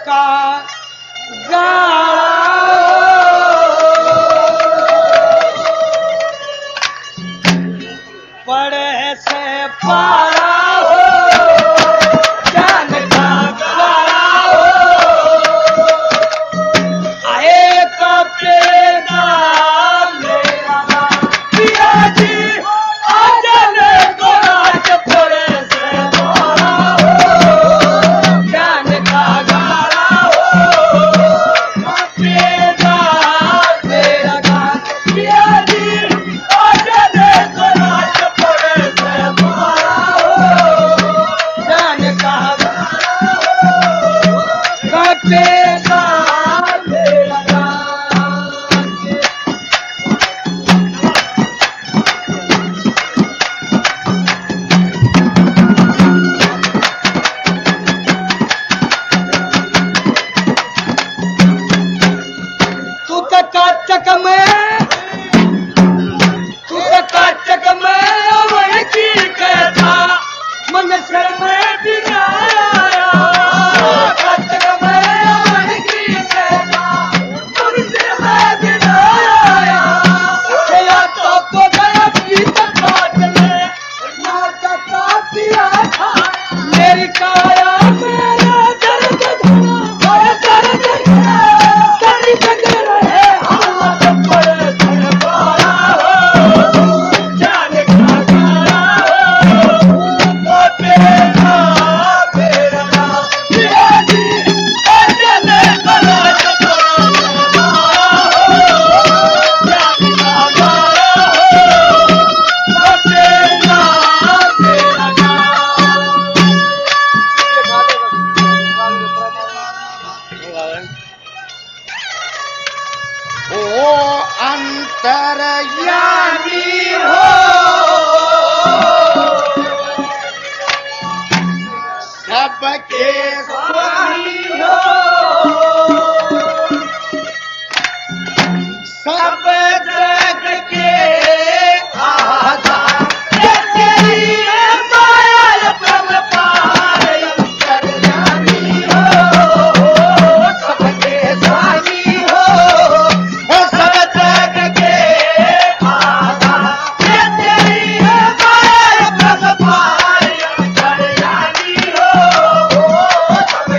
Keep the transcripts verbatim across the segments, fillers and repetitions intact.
का गाड़ा पड़े से पारा हो जान का गाड़ा हो आए का पेदा मेरा पिया जी आजन गोराज पड़े से पारा हो जान का गाड़ा हो पेदा मेरा पिया जी आजन गोराज पड़े से पारा हो जान का पेदा मेरा तू तो काचक में तू तो काचक में अमर की कहता मन सर में बिगाया काचक में अमर की कहता मन सर में बिगाया या तो को गया पीत काट ले ना का पिया था मेरी काया मेरा दर्द धरा दर्द धरा दर्द रहे हाथ पड़े से पारा हो जान का गाड़ा हो पेड़ा पेड़ा पिया जी अजन गलाज पड़े से पारा हो जान का गाड़ा हो पेड़ा पेड़ा ओ अंतर्यामी हो सबके स्वामी हो सब जग के आधार तेरी माया प्रभु पार अंतर्यामी हो सबके स्वामी हो सब जग के आधार तेरी माया प्रभु पार अंतर्यामी हो सब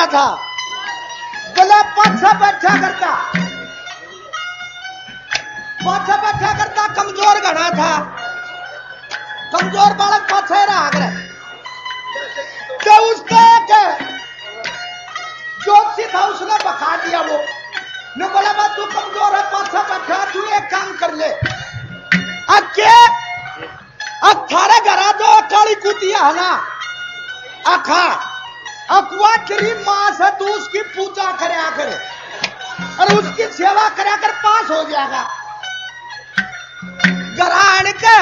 रहा था, बोले पाछा बैठा करता, पाछा बैठा करता, कमजोर घना था, कमजोर बालक पाछा रहा करे। तो उसका एक जोशी था, उसने बका दिया, वो ने बोला बा तू कमजोर है, पाछा बैठा, तू एक काम कर ले, अके अठारह घरा जो काली कुतिया है ना, अखा अकवा तेरी मां से तू उसकी पूजा करया करे और उसकी सेवा करया कर, पास हो जाएगा। गराण के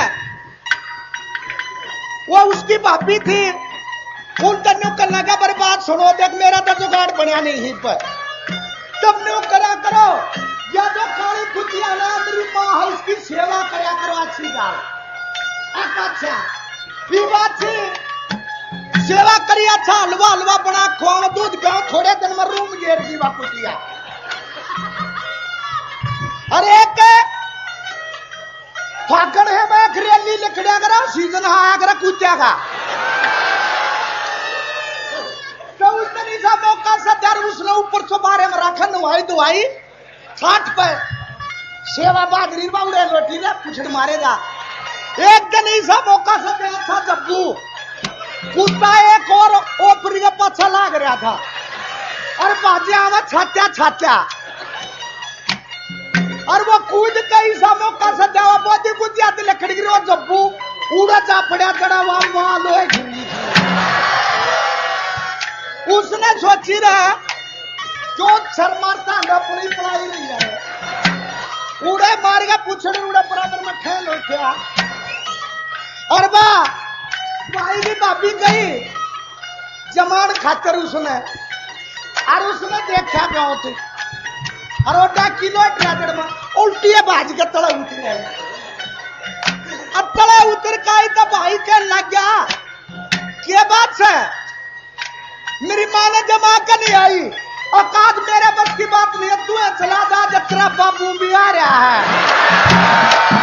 वो उसकी भाभी थी, उनका न्यू करना का बर्बाद सुनो, देख मेरा तो जुगाड़ बना नहीं ही पर तुम न्यू करा करो, या जो काली कुतिया ना मेरी मां है उसकी सेवा करया करो, अच्छी गाल अच्छा ये बात थी। सेवा करी, अच्छा हलवा हलवा बना खुआ, दूध पिया, थोड़े दिन में रूम घेर दी कुतिया। अरे एक फागण है, मैं घरेली लिखड़ा करा, सीजन आया करा कुतिया का। तो उसने ऐसा मौका सत्यार, उसने ऊपर से बारे में रखा, नुआई दुआई छाट पे सेवा बादरी बाउड़े रोटी रे पुछड़ मारेगा। एक दिन ऐसा मौका सत्यार था, जब्बू कुत्ता एक और ओपरी का पाछा लाग रहा था और बाजे आवा छात्या छात्या, और वो कूद कई सामों का सद्या बोधी कूद जाती लकड़ी गिरी, और जब्बू उड़ा जा पड़ा चढ़ा वहां वहां लोहे घिरी। उसने सोची रहा जो शर्माता है पूरी पढ़ाई नहीं है, उड़े मार के पूछने उड़े बराबर में ठेल उठा, और वाह भाई की भाभी गई जमान खातर उसने, और उसने देखा गाँव थे, और वो किलो ट्रैक्टर में उल्टी बाज के तले उतरे, अब तले उतर का तो भाई के लग गया, क्या बात है मेरी मां ने जमा कर नहीं आई, औकात मेरे बस की बात नहीं है, तू चला जा जब तेरा बाबू भी आ रहा है।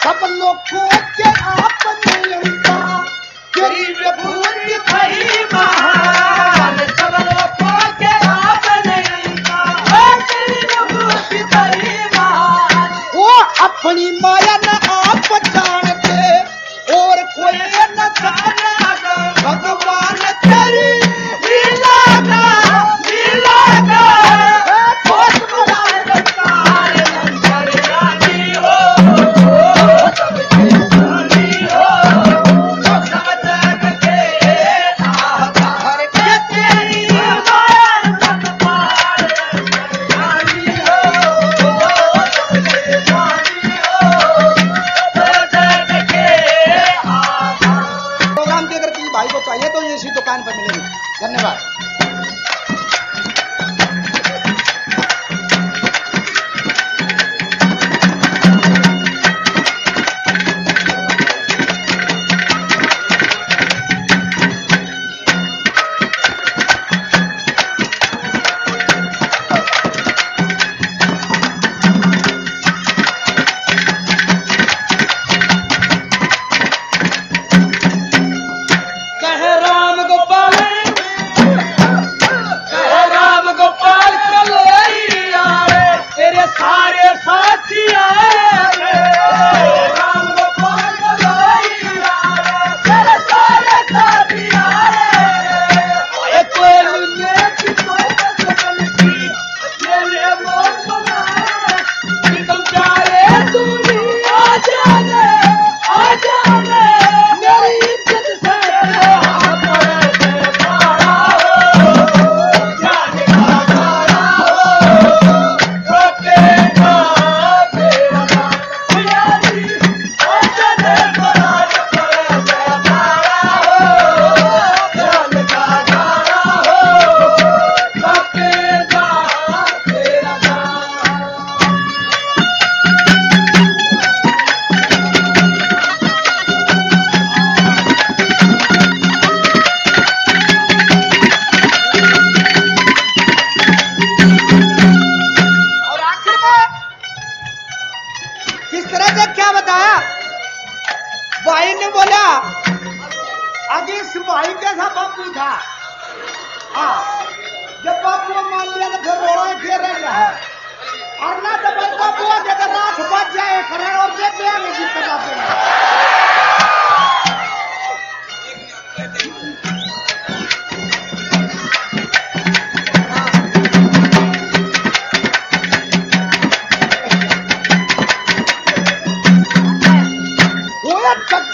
सब लोगों के आपने लंका तेरी विभूति भई महान सब लोगों के आपने लंका तेरी विभूति भई महान वो अपनी माया न आप जानते और कोई न जाना भगवान तेरी लीला का लीला का बहुत बड़ा दरबार लंकर रानी हो सबके रानी हो सब जग के आधार के तेरी माया दरबार रानी हो सबके रानी हो सब जग के आधार। प्रोग्राम की अगर किसी भाई को चाहिए तो ये इसी दुकान पर मिलेगी। धन्यवाद। कह राम गोपाल कह राम गोपाल कन्हैया रे तेरे सारे साथी आए राम गोपाल कन्हैया रे तेरे सारे साथी आए कोई ने किसको बदलती तेरे मौत बनाए तुम प्यारे दुनिया आ जाने आ जाने मेरी इज्जत से और आखिर में किस तरह से क्या बताया भाई ने बोला आगे इस भाई कैसा बापू था। हाँ जब बापू मान लिया तो फिर रोड़ा घेर रह गया है और ना तो बड़का बुआ जगह रात बच जाए करे और देख लिया नहीं जीत बापू वो